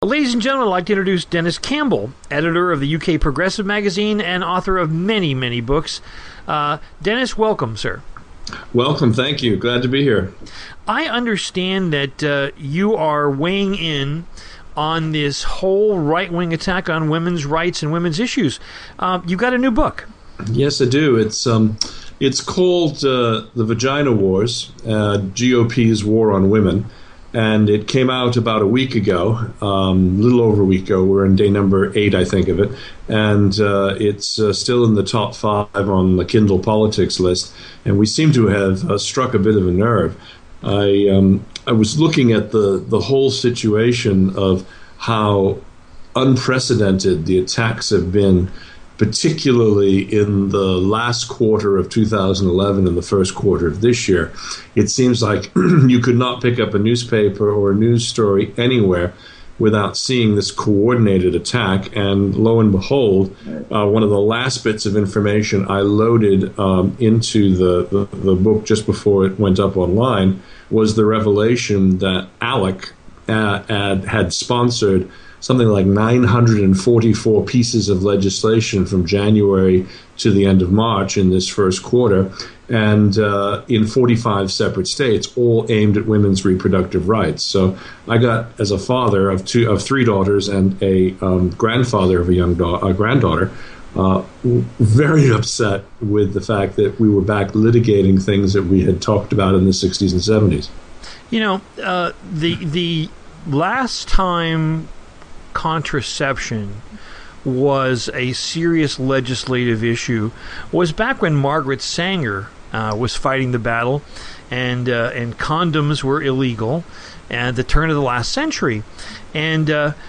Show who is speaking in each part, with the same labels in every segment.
Speaker 1: Ladies and gentlemen, I'd like to introduce Dennis Campbell, editor of the UK Progressive magazine and author of many, many books. Dennis, welcome, sir.
Speaker 2: Welcome. Thank you. Glad to be here.
Speaker 1: I understand that you are weighing in on this whole right-wing attack on women's rights and women's issues. You got a new book.
Speaker 2: Yes, I do. It's called The Vagina Wars, GOP's War on Women. And it came out about a week ago, a little over a week ago. We're in day number 8, I think, of it. And it's still in the top 5 on the Kindle Politics list. And we seem to have struck a bit of a nerve. I was looking at the whole situation of how unprecedented the attacks have been, particularly in the last quarter of 2011 and the first quarter of this year. It seems like you could not pick up a newspaper or a news story anywhere without seeing this coordinated attack. And lo and behold, one of the last bits of information I loaded into the book just before it went up online was the revelation that ALEC had sponsored something like 944 pieces of legislation from January to the end of March in this first quarter, and in 45 separate states, all aimed at women's reproductive rights. So I got, as a father of 3 daughters and a grandfather of a granddaughter, very upset with the fact that we were back litigating things that we had talked about in the 60s and 70s.
Speaker 1: You know, the last time contraception was a serious legislative issue was back when Margaret Sanger was fighting the battle, and condoms were illegal at the turn of the last century. And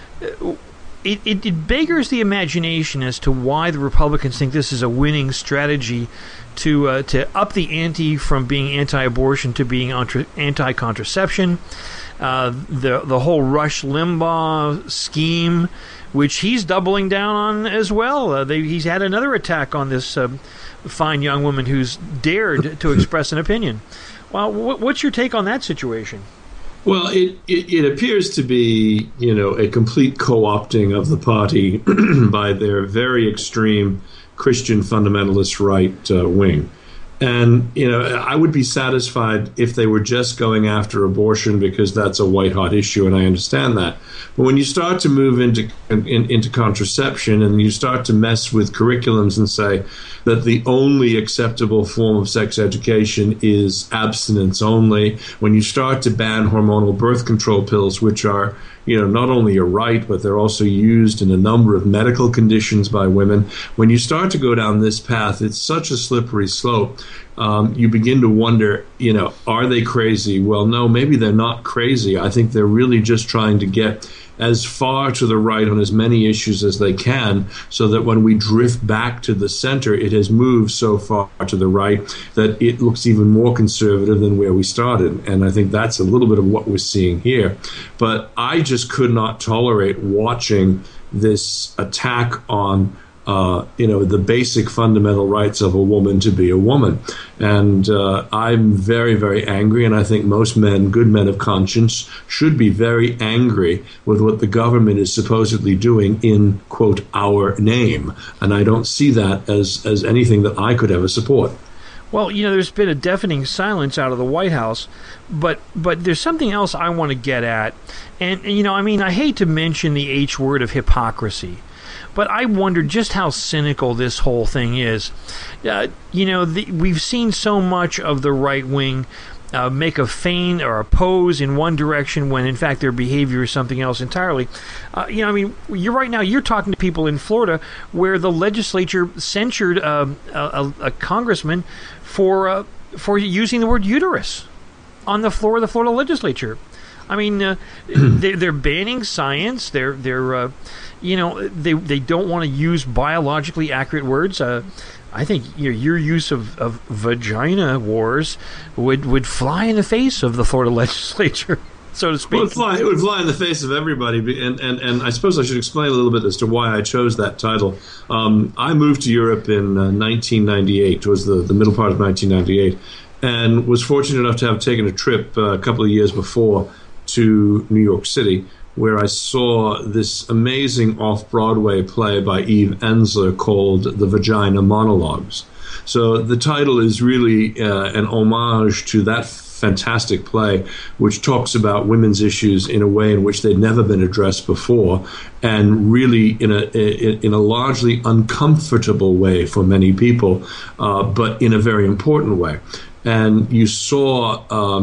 Speaker 1: it beggars the imagination as to why the Republicans think this is a winning strategy to up the ante from being anti-abortion to being anti-contraception. The whole Rush Limbaugh scheme, which he's doubling down on as well. He's had another attack on this fine young woman who's dared to express an opinion. Well, what's your take on that situation?
Speaker 2: Well, it appears to be, a complete co-opting of the party by their very extreme Christian fundamentalist right wing. And, I would be satisfied if they were just going after abortion because that's a white-hot issue, and I understand that. But when you start to move into contraception and you start to mess with curriculums and say that the only acceptable form of sex education is abstinence only, when you start to ban hormonal birth control pills, which are not only a right, but they're also used in a number of medical conditions by women. When you start to go down this path, it's such a slippery slope. You begin to wonder, are they crazy? Well, no, maybe they're not crazy. I think they're really just trying to get as far to the right on as many issues as they can, so that when we drift back to the center, it has moved so far to the right that it looks even more conservative than where we started. And I think that's a little bit of what we're seeing here. But I just could not tolerate watching this attack on the basic fundamental rights of a woman to be a woman. And I'm very, very angry, and I think most men, good men of conscience, should be very angry with what the government is supposedly doing in, quote, our name. And I don't see that as anything that I could ever support.
Speaker 1: Well, there's been a deafening silence out of the White House, but there's something else I want to get at. And I hate to mention the H word of hypocrisy, but I wonder just how cynical this whole thing is. We've seen so much of the right wing make a feint or a pose in one direction when, in fact, their behavior is something else entirely. You're talking to people in Florida where the legislature censured a congressman for using the word uterus on the floor of the Florida legislature. I mean, they're banning science. They don't want to use biologically accurate words. I think your use of vagina wars would fly in the face of the Florida legislature, so to speak.
Speaker 2: Well, it would fly in the face of everybody. And I suppose I should explain a little bit as to why I chose that title. I moved to Europe in 1998. It was the middle part of 1998, and was fortunate enough to have taken a trip a couple of years before to New York City. where I saw this amazing off-Broadway play by Eve Ensler called The Vagina Monologues. So the title is really an homage to that fantastic play, which talks about women's issues in a way in which they'd never been addressed before, and really in a largely uncomfortable way for many people, but in a very important way. And you saw,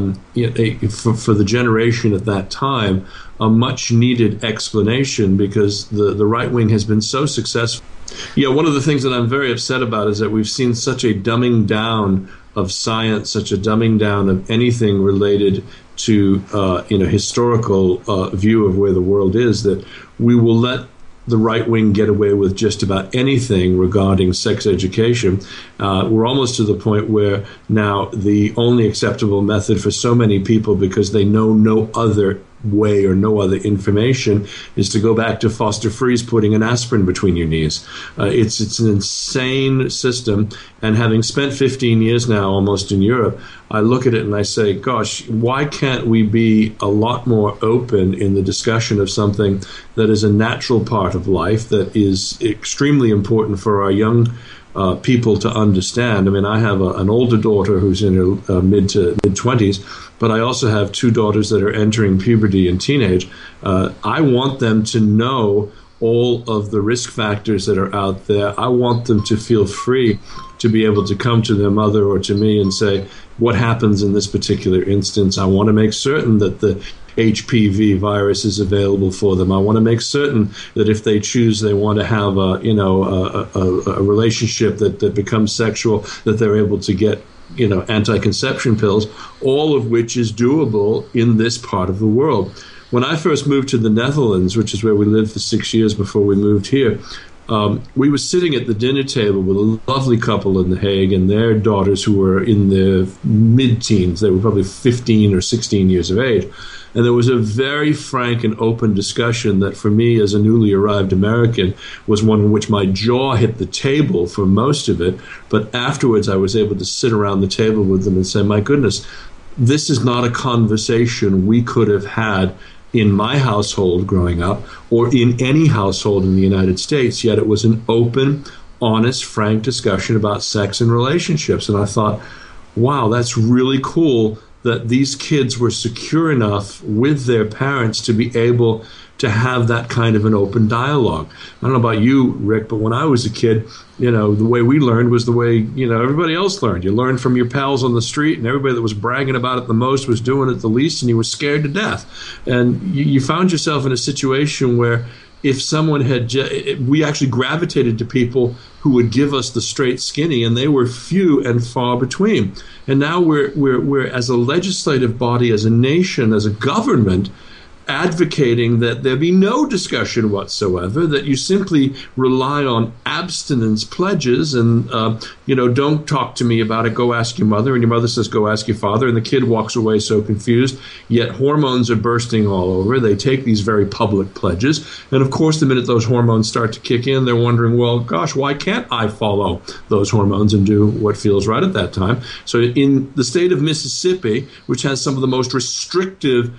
Speaker 2: for the generation at that time, a much-needed explanation, because the right wing has been so successful. Yeah, one of the things that I'm very upset about is that we've seen such a dumbing down of science, such a dumbing down of anything related to historical view of where the world is, that we will let the right wing get away with just about anything regarding sex education. We're almost to the point where now the only acceptable method for so many people, because they know no other way or no other information, is to go back to Foster Freeze putting an aspirin between your knees. It's an insane system, and having spent 15 years now almost in Europe, I look at it and I say, gosh, why can't we be a lot more open in the discussion of something that is a natural part of life, that is extremely important for our young people to understand. I mean, I have an older daughter who's in her mid-20s, but I also have two daughters that are entering puberty and teenage. I want them to know all of the risk factors that are out there. I want them to feel free to be able to come to their mother or to me and say, what happens in this particular instance? I want to make certain that the HPV virus is available for them. I want to make certain that if they choose they want to have a relationship that becomes sexual, that they're able to get anti-conception pills, all of which is doable in this part of the world. When I first moved to the Netherlands, which is where we lived for 6 years before we moved here, we were sitting at the dinner table with a lovely couple in The Hague and their daughters who were in their mid-teens. They were probably 15 or 16 years of age. And there was a very frank and open discussion that for me as a newly arrived American was one in which my jaw hit the table for most of it. But afterwards I was able to sit around the table with them and say, my goodness, this is not a conversation we could have had in my household growing up or in any household in the United States, yet it was an open, honest, frank discussion about sex and relationships. And I thought, wow, that's really cool that these kids were secure enough with their parents to be able to have that kind of an open dialogue. I don't know about you, Rick, but when I was a kid, the way we learned was the way, everybody else learned. You learned from your pals on the street, and everybody that was bragging about it the most was doing it the least, and you were scared to death. And you found yourself in a situation where if someone we actually gravitated to people who would give us the straight skinny, and they were few and far between. And now we're as a legislative body, as a nation, as a government, advocating that there be no discussion whatsoever, that you simply rely on abstinence pledges and, don't talk to me about it, go ask your mother, and your mother says, go ask your father, and the kid walks away so confused, yet hormones are bursting all over. They take these very public pledges, and of course, the minute those hormones start to kick in, they're wondering, well, gosh, why can't I follow those hormones and do what feels right at that time? So in the state of Mississippi, which has some of the most restrictive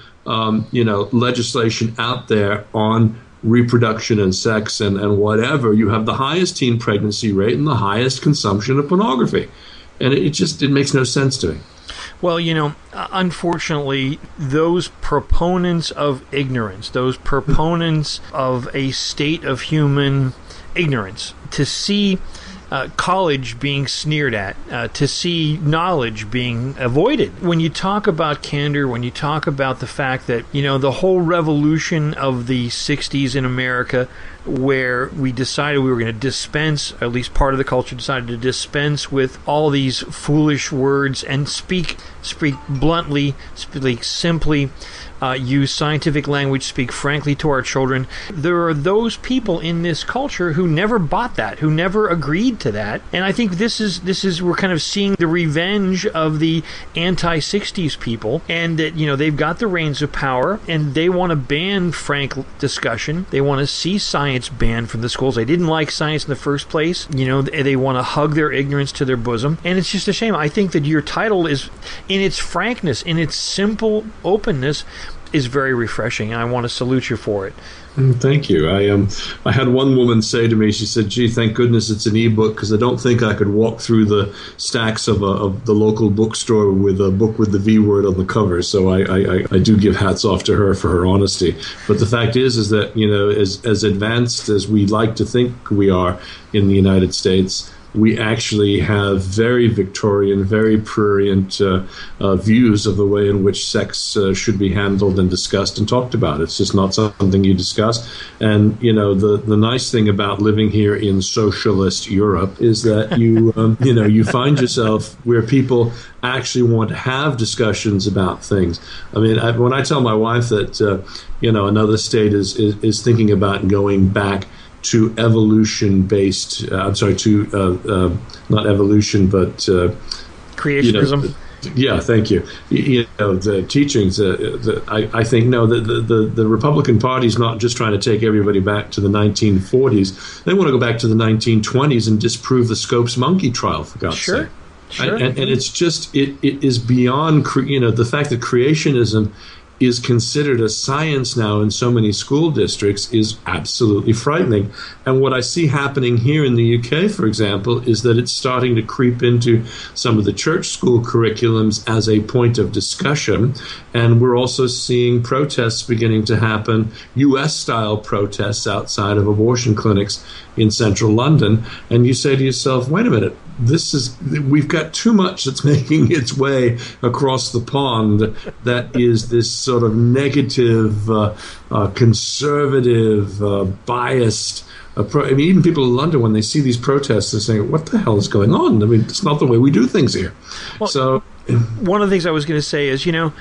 Speaker 2: legislation out there on reproduction and sex and whatever, you have the highest teen pregnancy rate and the highest consumption of pornography. And it makes no sense to me.
Speaker 1: Well, unfortunately, those proponents of ignorance, those proponents of a state of human ignorance, to see college being sneered at, to see knowledge being avoided. When you talk about candor, when you talk about the fact that, the whole revolution of the 60s in America, where we decided we were going to dispense, at least part of the culture decided to dispense with all these foolish words and speak bluntly, speak simply, use scientific language, speak frankly to our children. There are those people in this culture who never bought that, who never agreed to that. And I think this is we're kind of seeing the revenge of the anti-60s people, and that, they've got the reins of power and they want to ban frank discussion. They want to see science banned from the schools. They didn't like science in the first place. They want to hug their ignorance to their bosom. And it's just a shame. I think that your title is, in its frankness, in its simple openness, is very refreshing, and I want to salute you for it.
Speaker 2: Thank you. I had one woman say to me, she said, "Gee, thank goodness it's an e-book, because I don't think I could walk through the stacks of the local bookstore with a book with the V word on the cover." So I do give hats off to her for her honesty. But the fact is that, you know, as advanced as we like to think we are in the United States, we actually have very Victorian, very prurient views of the way in which sex should be handled and discussed and talked about. It's just not something you discuss. And, you know, the nice thing about living here in socialist Europe is that you, you know, you find yourself where people actually want to have discussions about things. I mean, when I tell my wife that, you know, another state is thinking about going back to evolution-based, not evolution, but
Speaker 1: creationism.
Speaker 2: You know, thank you. You know, the teachings. I think no, the Republican Party is not just trying to take everybody back to the 1940s. They want to go back to the 1920s and disprove the Scopes monkey trial, for God's sake.
Speaker 1: Sure.
Speaker 2: And it's just it is beyond. You know, the fact that creationism is considered a science now in so many school districts is absolutely frightening. And what I see happening here in the UK, for example, is that it's starting to creep into some of the church school curriculums as a point of discussion. And we're also seeing protests beginning to happen, US-style protests outside of abortion clinics in central London. And you say to yourself, wait a minute, we've got too much that's making its way across the pond that is this sort of negative, conservative, biased approach. I mean, even people in London, when they see these protests, they're saying, what the hell is going on? I mean, it's not the way we do things here.
Speaker 1: Well,
Speaker 2: so
Speaker 1: one of the things I was going to say is, you know,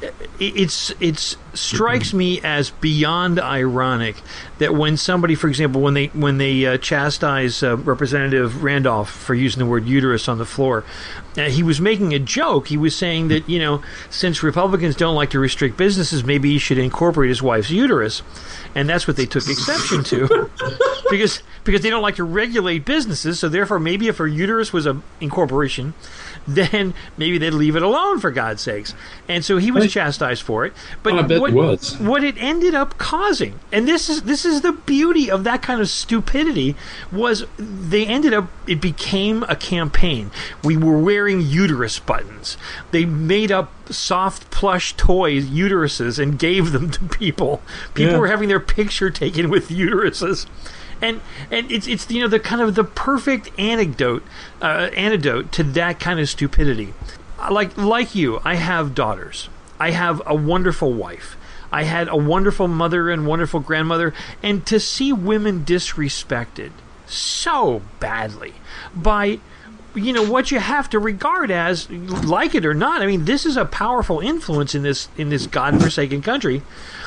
Speaker 1: it strikes me as beyond ironic that when somebody, for example, when they chastise Representative Randolph for using the word uterus on the floor, he was making a joke. He was saying that, you know, since Republicans don't like to restrict businesses, maybe he should incorporate his wife's uterus, and that's what they took exception to, because they don't like to regulate businesses. So therefore, maybe if her uterus was an incorporation, then maybe they'd leave it alone, for God's sakes. And so he was chastised for it. But
Speaker 2: I bet it was.
Speaker 1: What it ended up causing, and this is the beauty of that kind of stupidity, was it became a campaign. We were wearing uterus buttons. They made up soft plush toy uteruses and gave them to people. People were having their picture taken with uteruses. And it's you know, the kind of the perfect antidote to that kind of stupidity. Like you, I have daughters. I have a wonderful wife. I had a wonderful mother and wonderful grandmother. And to see women disrespected so badly by, you know, what you have to regard as, like it or not, I mean, this is a powerful influence in this godforsaken country.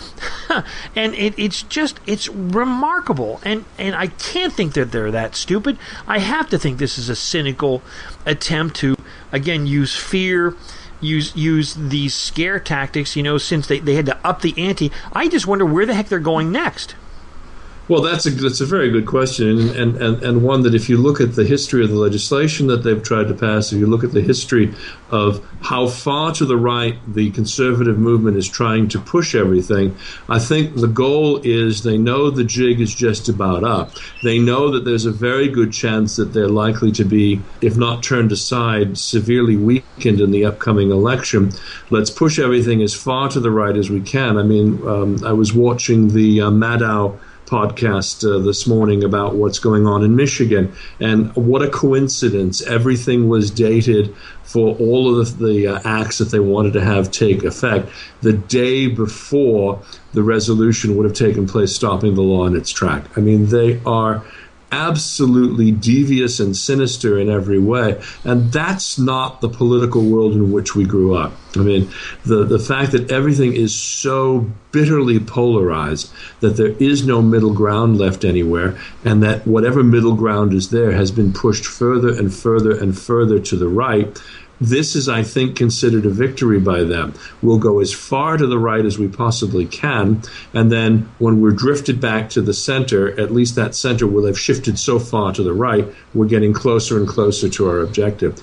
Speaker 1: And it's remarkable, and I can't think that they're that stupid. I have to think this is a cynical attempt to, again, use fear, use these scare tactics, you know, since they had to up the ante. I just wonder where the heck they're going next.
Speaker 2: Well, that's a very good question, and one that, if you look at the history of the legislation that they've tried to pass, if you look at the history of how far to the right the conservative movement is trying to push everything, I think the goal is, they know the jig is just about up. They know that there's a very good chance that they're likely to be, if not turned aside, severely weakened in the upcoming election. Let's push everything as far to the right as we can. I mean, I was watching the Maddow podcast this morning about what's going on in Michigan, and what a coincidence. Everything was dated for all of the acts that they wanted to have take effect the day before the resolution would have taken place, stopping the law in its track. I mean, they are absolutely devious and sinister in every way, and that's not the political world in which we grew up. I mean, the fact that everything is so bitterly polarized, that there is no middle ground left anywhere, and that whatever middle ground is there has been pushed further and further and further to the right. This is, I think, considered a victory by them. We'll go as far to the right as we possibly can, and then when we're drifted back to the center, at least that center will have shifted so far to the right, we're getting closer and closer to our objective.